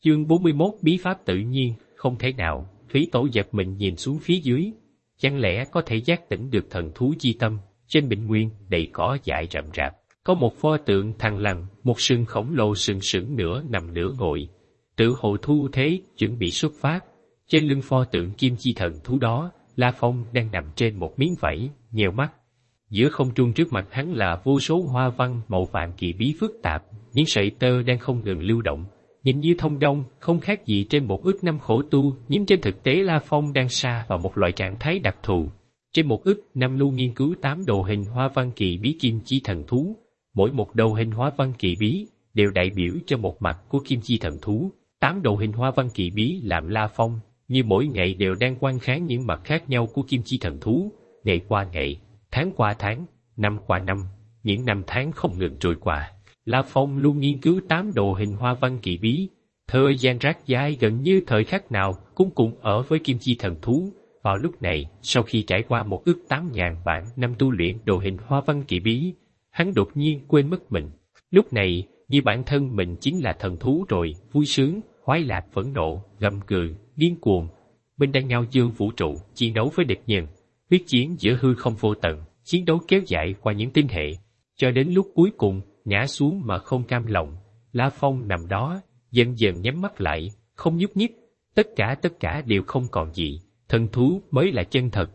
Chương 41 Bí pháp tự nhiên, không thể nào. Thúy Tổ giật mình nhìn xuống phía dưới. Chẳng lẽ có thể giác tỉnh được thần thú chi tâm? Trên bình nguyên đầy cỏ dại rậm rạp, có một pho tượng thằn lằn, một sừng khổng lồ sừng sững nửa nằm nửa ngồi, tự hồ thu thế chuẩn bị xuất phát. Trên lưng pho tượng kim chi thần thú đó, La Phong đang nằm trên một miếng vảy, nheo mắt. Giữa không trung trước mặt hắn là vô số hoa văn màu vàng kỳ bí phức tạp, những sợi tơ đang không ngừng lưu động, nhìn như thông dong, không khác gì trên một ức năm khổ tu, nhưng trên thực tế La Phong đang sa vào một loại trạng thái đặc thù. Trên một ức năm lưu nghiên cứu 8 đồ hình hoa văn kỳ bí kim chi thần thú, mỗi một đồ hình hoa văn kỳ bí đều đại biểu cho một mặt của kim chi thần thú. 8 đồ hình hoa văn kỳ bí làm La Phong như mỗi ngày đều đang quan kháng những mặt khác nhau của kim chi thần thú. Ngày qua ngày, tháng qua tháng, năm qua năm, những năm tháng không ngừng trôi qua. La Phong luôn nghiên cứu 8 đồ hình hoa văn kỳ bí. Thời gian rác dài gần như thời khắc nào cũng cùng ở với kim chi thần thú. Vào lúc này, sau khi trải qua một ức 8.000 vạn năm tu luyện đồ hình hoa văn kỳ bí, hắn đột nhiên quên mất mình. Lúc này, như bản thân mình chính là thần thú rồi, vui sướng, khoái lạc, phẫn nộ, gầm gừ, điên cuồng. Bên đang ngao dương vũ trụ, chiến đấu với địch nhân, huyết chiến giữa hư không vô tận, chiến đấu kéo dài qua những tinh hệ, cho đến lúc cuối cùng ngã xuống mà không cam lòng. La Phong nằm đó, dần dần nhắm mắt lại, không nhúc nhích. Tất cả đều không còn gì. Thần thú mới là chân thật.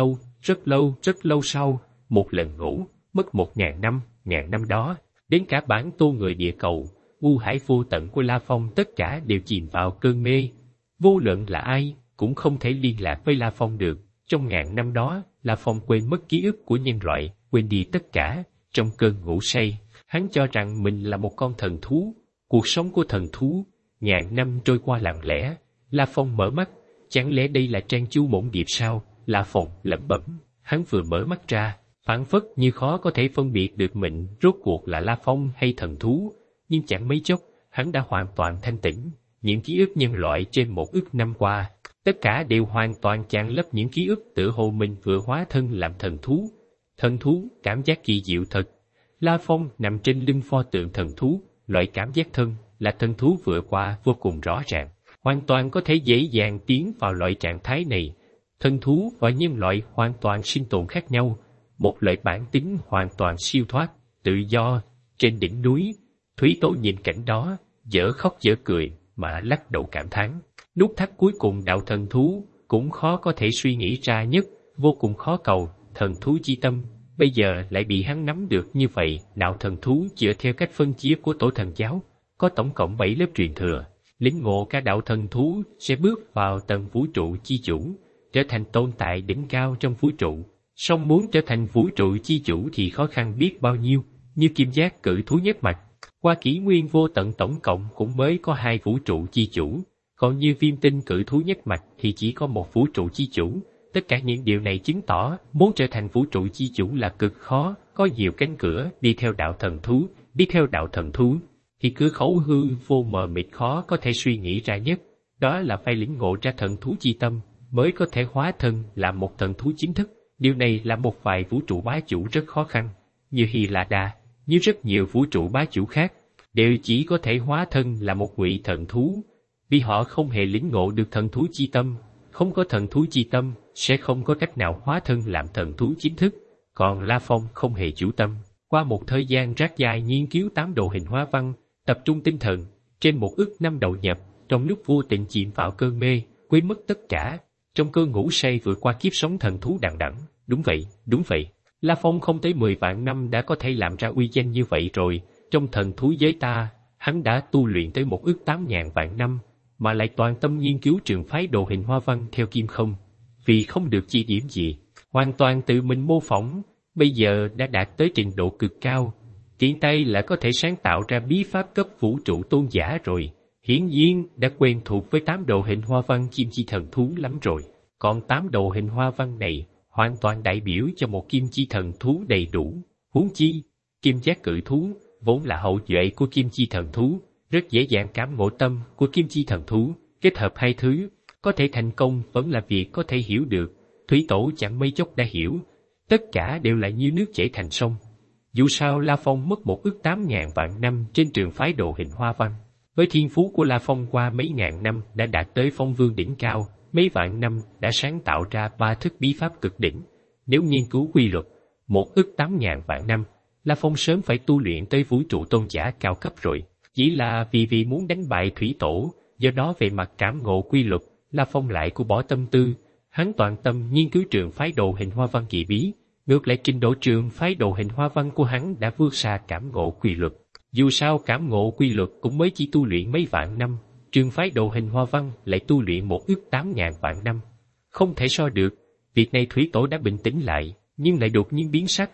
Rất lâu sau, một lần ngủ, mất 1000 năm đó, đến cả bản tôn người địa cầu, u hải vô tận của La Phong tất cả đều chìm vào cơn mê. Vô luận là ai, cũng không thể liên lạc với La Phong được. Trong 1000 năm đó, La Phong quên mất ký ức của nhân loại, quên đi tất cả. Trong cơn ngủ say, hắn cho rằng mình là một con thần thú. Cuộc sống của thần thú, 1000 năm trôi qua lặng lẽ. La Phong mở mắt, chẳng lẽ đây là Trang Chu Mộng Điệp sao? La Phong lẩm bẩm. Hắn vừa mở mắt ra, phảng phất như khó có thể phân biệt được mình rốt cuộc là La Phong hay thần thú. Nhưng chẳng mấy chốc, hắn đã hoàn toàn thanh tỉnh. Những ký ức nhân loại trên một ức năm qua, tất cả đều hoàn toàn chặn lấp những ký ức tự hồ mình vừa hóa thân làm thần thú. Thần thú, cảm giác kỳ diệu thật. La Phong nằm trên lưng pho tượng thần thú, loại cảm giác thân là thần thú vừa qua vô cùng rõ ràng, hoàn toàn có thể dễ dàng tiến vào loại trạng thái này. Thần thú và nhân loại hoàn toàn sinh tồn khác nhau, một loại bản tính hoàn toàn siêu thoát, tự do. Trên đỉnh núi, Thúy Tố nhìn cảnh đó, dở khóc dở cười mà lắc đầu cảm thán. Nút thắt cuối cùng đạo thần thú cũng khó có thể suy nghĩ ra nhất, vô cùng khó cầu. Thần thú chi tâm bây giờ lại bị hắn nắm được như vậy. Đạo thần thú dựa theo cách phân chia của Tổ Thần Giáo, có tổng cộng 7 lớp truyền thừa. Lĩnh ngộ cả đạo thần thú sẽ bước vào tầng vũ trụ chi chủ, trở thành tồn tại đỉnh cao trong vũ trụ. Song muốn trở thành vũ trụ chi chủ thì khó khăn biết bao nhiêu. Như Kim Giác cự thú nhất mạch, qua kỷ nguyên vô tận tổng cộng cũng mới có 2 vũ trụ chi chủ, còn như Viêm Tinh cự thú nhất mạch thì chỉ có 1 vũ trụ chi chủ. Tất cả những điều này chứng tỏ muốn trở thành vũ trụ chi chủ là cực khó, có nhiều cánh cửa. Đi theo đạo thần thú thì cửa khẩu hư vô mờ mịt khó có thể suy nghĩ ra nhất, đó là phải lĩnh ngộ ra thần thú chi tâm mới có thể hóa thân làm một thần thú chính thức. Điều này là một vài vũ trụ bá chủ rất khó khăn, như Hy La Đa, như rất nhiều vũ trụ bá chủ khác, đều chỉ có thể hóa thân là một ngụy thần thú, vì họ không hề lĩnh ngộ được thần thú chi tâm. Không có thần thú chi tâm, sẽ không có cách nào hóa thân làm thần thú chính thức. Còn La Phong không hề chủ tâm. Qua một thời gian rác dài nghiên cứu 8 đồ hình hoa văn, tập trung tinh thần, trên một ức năm đầu nhập, trong lúc vô tình chìm vào cơn mê, quên mất tất cả. Trong cơn ngủ say vượt qua kiếp sống thần thú đằng đẵng. Đúng vậy. La Phong không tới 10 vạn năm đã có thể làm ra uy danh như vậy rồi. Trong thần thú giới ta, hắn đã tu luyện tới một ức 8.000 vạn năm, mà lại toàn tâm nghiên cứu trường phái đồ hình hoa văn theo Kim Không. Vì không được chỉ điểm gì, hoàn toàn tự mình mô phỏng, bây giờ đã đạt tới trình độ cực cao. Tiện tay là có thể sáng tạo ra bí pháp cấp vũ trụ tôn giả rồi. Hiển nhiên đã quen thuộc với 8 đồ hình hoa văn kim chi thần thú lắm rồi. Còn 8 đồ hình hoa văn này hoàn toàn đại biểu cho một kim chi thần thú đầy đủ. Huống chi, Kim Giác cự thú vốn là hậu duệ của kim chi thần thú, rất dễ dàng cảm ngộ tâm của kim chi thần thú. Kết hợp hai thứ, có thể thành công vẫn là việc có thể hiểu được. Thúy Tổ chẳng mấy chốc đã hiểu, tất cả đều là như nước chảy thành sông. Dù sao La Phong mất một ức 8.000 vạn năm trên trường phái đồ hình hoa văn, Với thiên phú của La Phong qua mấy ngàn năm đã đạt tới phong vương đỉnh cao, mấy vạn năm đã sáng tạo ra 3 thức bí pháp cực đỉnh. Nếu nghiên cứu quy luật, 1.800.000 vạn năm, La Phong sớm phải tu luyện tới vũ trụ tôn giả cao cấp rồi. Chỉ là vì muốn đánh bại thủy tổ, do đó về mặt cảm ngộ quy luật, La Phong lại của bỏ tâm tư. Hắn toàn tâm nghiên cứu trường phái đồ hình hoa văn kỳ bí, ngược lại trình độ trường phái đồ hình hoa văn của hắn đã vượt xa cảm ngộ quy luật. Dù sao cảm ngộ quy luật cũng mới chỉ tu luyện mấy vạn năm, trường phái đồ hình hoa văn lại tu luyện 1.800.000 vạn năm. Không thể so được, việc này thủy tổ đã bình tĩnh lại, nhưng lại đột nhiên biến sắc,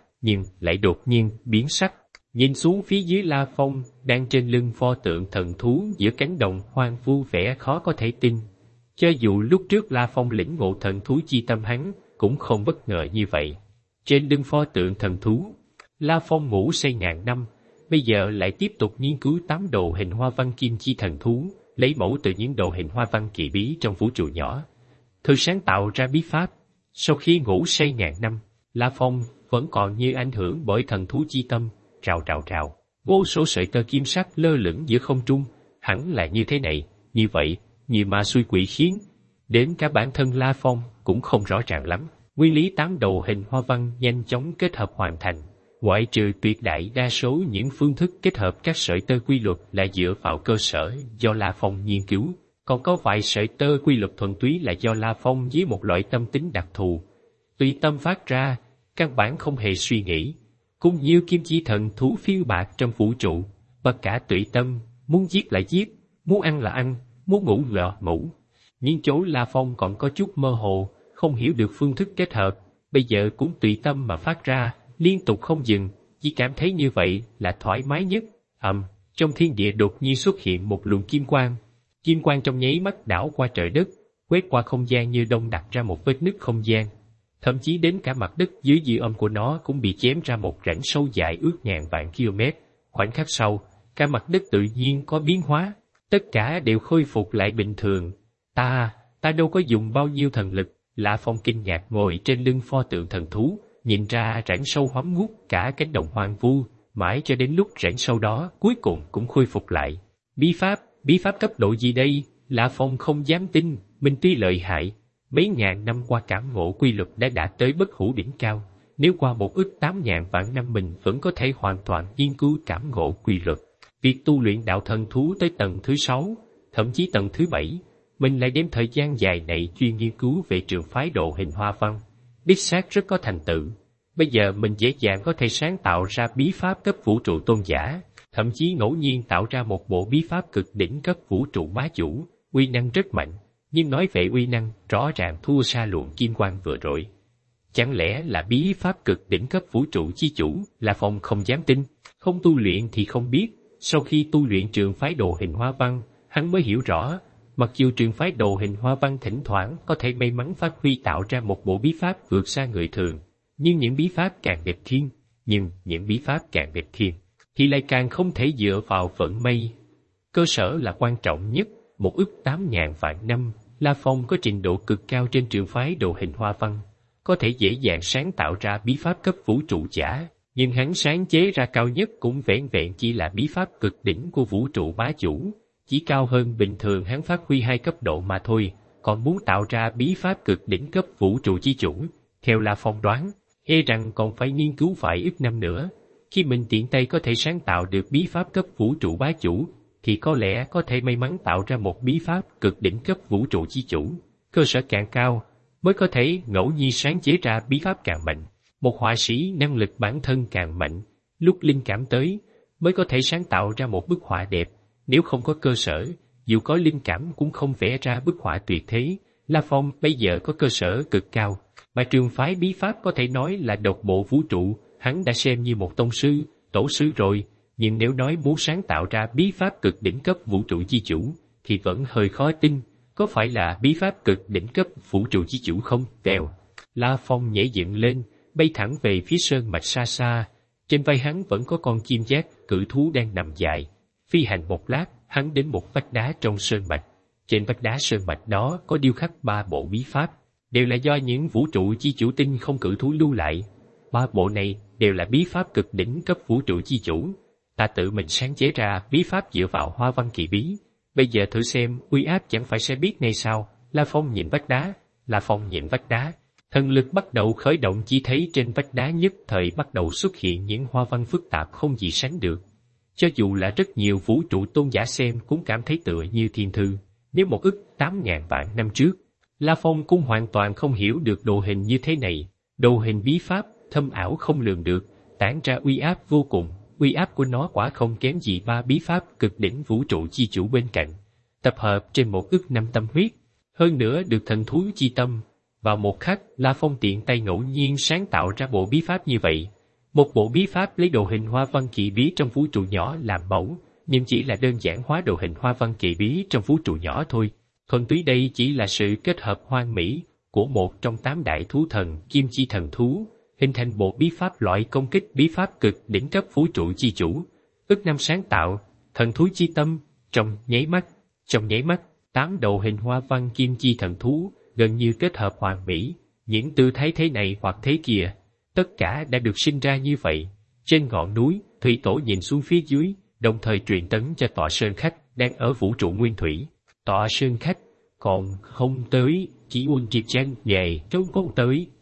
Nhìn xuống phía dưới La Phong, đang trên lưng pho tượng thần thú giữa cánh đồng hoang vu vẻ khó có thể tin. Cho dù lúc trước La Phong lĩnh ngộ thần thú chi tâm hắn, cũng không bất ngờ như vậy. Trên lưng pho tượng thần thú, La Phong ngủ say ngàn năm, bây giờ lại tiếp tục nghiên cứu 8 đồ hình hoa văn kim chi thần thú, lấy mẫu từ những đồ hình hoa văn kỳ bí trong vũ trụ nhỏ, thử sáng tạo ra bí pháp. Sau khi ngủ say ngàn năm, La Phong vẫn còn như ảnh hưởng bởi thần thú chi tâm, trào. Vô số sợi tơ kim sắc lơ lửng giữa không trung, hẳn là như thế này, như vậy, như ma xui quỷ khiến. Đến cả bản thân La Phong cũng không rõ ràng lắm. Nguyên lý 8 đồ hình hoa văn nhanh chóng kết hợp hoàn thành. Ngoại trừ tuyệt đại đa số những phương thức kết hợp các sợi tơ quy luật là dựa vào cơ sở do La Phong nghiên cứu, còn có vài sợi tơ quy luật thuần túy là do La Phong với một loại tâm tính đặc thù, tùy tâm phát ra, căn bản không hề suy nghĩ. Cũng như kim chi thần thú phiêu bạt trong vũ trụ, bất cả tùy tâm, muốn giết là giết, muốn ăn là ăn, muốn ngủ là ngủ. Nhưng chỗ La Phong còn có chút mơ hồ, không hiểu được phương thức kết hợp, bây giờ cũng tùy tâm mà phát ra, liên tục không dừng, chỉ cảm thấy như vậy là thoải mái nhất. Trong thiên địa đột nhiên xuất hiện một luồng kim quang trong nháy mắt đảo qua trời đất, quét qua không gian như đông đặt ra một vết nứt không gian. Thậm chí đến cả mặt đất dưới dư âm của nó cũng bị chém ra một rãnh sâu dài ước ngàn vạn km. Khoảnh khắc sau, cả mặt đất tự nhiên có biến hóa, tất cả đều khôi phục lại bình thường. Ta đâu có dùng bao nhiêu thần lực. La Phong kinh ngạc ngồi trên lưng pho tượng thần thú, nhìn ra rãnh sâu hoắm ngút cả cánh đồng hoang vu, mãi cho đến lúc rãnh sâu đó cuối cùng cũng khôi phục lại. Bí pháp cấp độ gì đây? La Phong không dám tin, mình tuy lợi hại, mấy ngàn năm qua cảm ngộ quy luật đã đạt tới bất hủ đỉnh cao. Nếu qua 1.800.000 vạn năm mình vẫn có thể hoàn toàn nghiên cứu cảm ngộ quy luật, việc tu luyện đạo thần thú tới tầng thứ 6, thậm chí tầng thứ 7, mình lại đem thời gian dài này chuyên nghiên cứu về trường phái đồ hình hoa văn, đích xác rất có thành tựu. Bây giờ mình dễ dàng có thể sáng tạo ra bí pháp cấp vũ trụ tôn giả, thậm chí ngẫu nhiên tạo ra một bộ bí pháp cực đỉnh cấp vũ trụ bá chủ, uy năng rất mạnh. Nhưng nói về uy năng, rõ ràng thua xa luồng kim quang vừa rồi. Chẳng lẽ là bí pháp cực đỉnh cấp vũ trụ chi chủ? La Phong không dám tin, không tu luyện thì không biết. Sau khi tu luyện trường phái đồ hình hoa văn, hắn mới hiểu rõ, mặc dù trường phái đồ hình hoa văn thỉnh thoảng có thể may mắn phát huy tạo ra một bộ bí pháp vượt xa người thường, nhưng những bí pháp càng đẹp thiên, thì lại càng không thể dựa vào vận may. Cơ sở là quan trọng nhất. 1.800.000 vạn năm, La Phong có trình độ cực cao trên trường phái đồ hình hoa văn, có thể dễ dàng sáng tạo ra bí pháp cấp vũ trụ giả, nhưng hắn sáng chế ra cao nhất cũng vẹn vẹn chỉ là bí pháp cực đỉnh của vũ trụ bá chủ, chỉ cao hơn bình thường hắn phát huy 2 cấp độ mà thôi. Còn muốn tạo ra bí pháp cực đỉnh cấp vũ trụ chi chủ, theo La Phong đoán, e rằng còn phải nghiên cứu vài ức năm nữa. Khi mình tiện tay có thể sáng tạo được bí pháp cấp vũ trụ bá chủ, thì có lẽ có thể may mắn tạo ra một bí pháp cực đỉnh cấp vũ trụ chi chủ. Cơ sở càng cao, mới có thể ngẫu nhiên sáng chế ra bí pháp càng mạnh. Một họa sĩ năng lực bản thân càng mạnh, lúc linh cảm tới, mới có thể sáng tạo ra một bức họa đẹp. Nếu không có cơ sở, dù có linh cảm cũng không vẽ ra bức họa tuyệt thế. La Phong bây giờ có cơ sở cực cao, mà trường phái bí pháp có thể nói là độc bộ vũ trụ, hắn đã xem như một tông sư, tổ sư rồi. Nhưng nếu nói muốn sáng tạo ra bí pháp cực đỉnh cấp vũ trụ chi chủ, thì vẫn hơi khó tin. Có phải là bí pháp cực đỉnh cấp vũ trụ chi chủ không? Vèo, La Phong nhảy dựng lên, bay thẳng về phía sơn mạch xa xa. Trên vai hắn vẫn có con chim giác cự thú đang nằm dài. Phi hành một lát, hắn đến một vách đá trong sơn mạch. Trên vách đá sơn mạch đó có điêu khắc 3 bộ bí pháp, đều là do những vũ trụ chi chủ tinh không cự thú lưu lại. 3 bộ này đều là bí pháp cực đỉnh cấp vũ trụ chi chủ. Ta tự mình sáng chế ra bí pháp dựa vào hoa văn kỳ bí. Bây giờ thử xem uy áp chẳng phải sẽ biết ngay sao. La Phong nhìn vách đá, La Phong nhìn vách đá. Thần lực bắt đầu khởi động, chỉ thấy trên vách đá nhất thời bắt đầu xuất hiện những hoa văn phức tạp không gì sánh được. Cho dù là rất nhiều vũ trụ tôn giả xem cũng cảm thấy tựa như thiên thư. Nếu 1.800.000 vạn năm trước, La Phong cũng hoàn toàn không hiểu được đồ hình như thế này. Đồ hình bí pháp, thâm ảo không lường được, tản ra uy áp vô cùng. Uy áp của nó quả không kém gì ba bí pháp cực đỉnh vũ trụ chi chủ bên cạnh, tập hợp trên 1.500.000 tâm huyết, hơn nữa được thần thú chi tâm. Vào một khắc, La Phong tiện tay ngẫu nhiên sáng tạo ra bộ bí pháp như vậy. Một bộ bí pháp lấy đồ hình hoa văn kỳ bí trong vũ trụ nhỏ làm mẫu, nhưng chỉ là đơn giản hóa đồ hình hoa văn kỳ bí trong vũ trụ nhỏ thôi. Thuần túy đây chỉ là sự kết hợp hoàn mỹ của một trong 8 đại thú thần Kim Chi thần thú, hình thành bộ bí pháp loại công kích bí pháp cực đỉnh cấp vũ trụ chi chủ. Ức năm sáng tạo, thần thú chi tâm, trong nháy mắt, 8 đầu hình hoa văn Kim Chi thần thú gần như kết hợp hoàn mỹ. Những tư thái thế này hoặc thế kia, tất cả đã được sinh ra như vậy. Trên ngọn núi, thủy tổ nhìn xuống phía dưới, đồng thời truyền tấn cho tọa sơn khách đang ở vũ trụ nguyên thủy. Tọa sơn khách còn không tới, chỉ Uông Triệt Giang về trốn không tới,